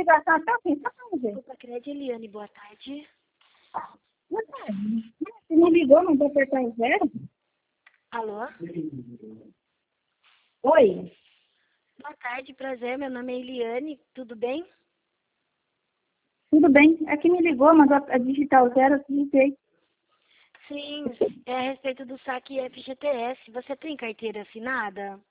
ligação até o fim, só pra ver. Opa, Crédito, Eliane, boa tarde. Boa tarde. Você me ligou, mandou apertar o zero? Alô? Oi? Boa tarde, prazer. Meu nome é Eliane, tudo bem? Tudo bem? É que me ligou, mandou digitar o zero, eu digitei. Sim, é a respeito do saque FGTS. Você tem carteira assinada?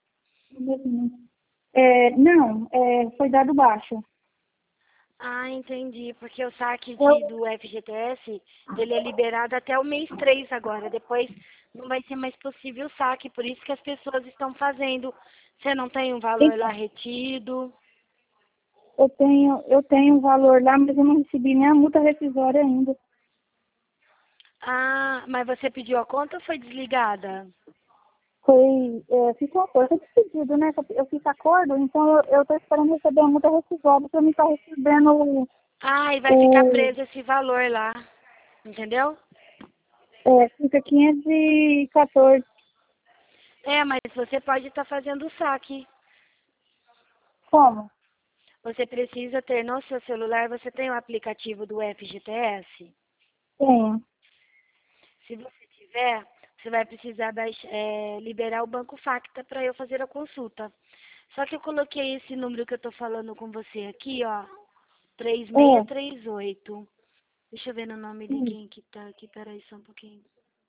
Não, foi dado baixo. Ah, entendi. Porque o saque Eu, do FGTS, ele é liberado até o mês 3 agora. Depois não vai ser mais possível o saque. Por isso que as pessoas estão fazendo. Você não tem um valor lá então, retido? eu tenho um valor lá, mas eu não recebi nem a multa rescisória ainda. Ah, mas você pediu a conta ou foi desligada? Fiz um acordo, foi decidido, né? Eu fiz acordo, então eu tô esperando receber a multa rescisória para eu não estar recebendo Ah, e vai ficar o preso esse valor lá. Entendeu? fica 514. É, mas você pode estar fazendo o saque. Como? Você precisa ter no seu celular, você tem o aplicativo do FGTS? Tenho. Se você tiver, você vai precisar liberar o Banco Facta para eu fazer a consulta. Só que eu coloquei esse número que eu estou falando com você aqui, ó, É, 3638. Deixa eu ver no nome de sim. quem que tá aqui, peraí só um pouquinho.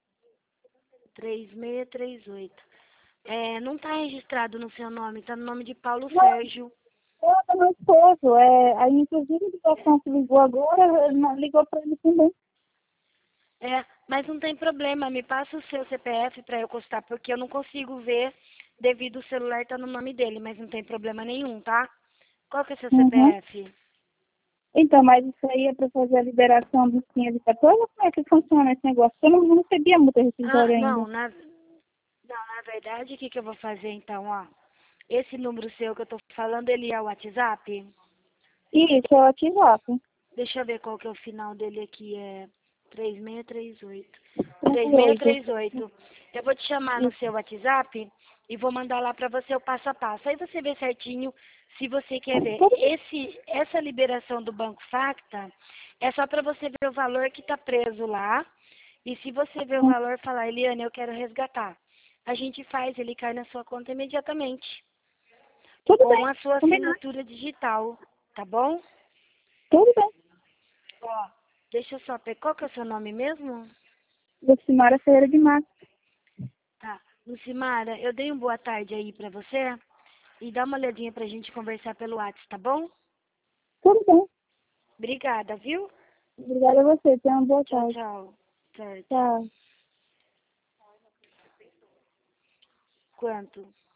3638. É, não está registrado no seu nome, está no nome de Paulo Não, Sérgio. eu meu esposo. Aí, inclusive, a ligação que ligou agora, ligou para ele também. É, mas não tem problema, me passa o seu CPF para eu constar, porque eu não consigo ver devido o celular estar no nome dele, mas não tem problema nenhum, tá? Qual que é o seu Uhum. CPF? Então, mas isso aí é para fazer a liberação dos 514? Como é que funciona esse negócio? Eu não recebi a multa Ah, rescisória ainda. não, na verdade, o que que eu vou fazer então, ó? Esse número seu que eu tô falando, ele é o WhatsApp? Isso, é o WhatsApp. Deixa eu ver qual que é o final dele aqui, é 3638. 38. 3638. Eu vou te chamar no Isso. seu WhatsApp e vou mandar lá para você o passo a passo. Aí você vê certinho se você quer ver. Tudo Essa liberação do Banco Facta é só para você ver o valor que está preso lá. E se você ver o bem. valor, falar, Eliane, eu quero resgatar. A gente faz, ele cai na sua conta imediatamente, Tudo com bem. a sua Combinado. assinatura digital, tá bom? Tudo bem. Ó, deixa eu só ver, qual que é o seu nome mesmo? Lucimara Ferreira de Matos. Tá. Lucimara, eu dei uma boa tarde aí pra você e dá uma olhadinha pra gente conversar pelo WhatsApp, tá bom? Tudo bem. Obrigada, viu? Obrigada a você. Tenha uma boa Tchau, tarde. tchau. Certo. Tchau. Quanto?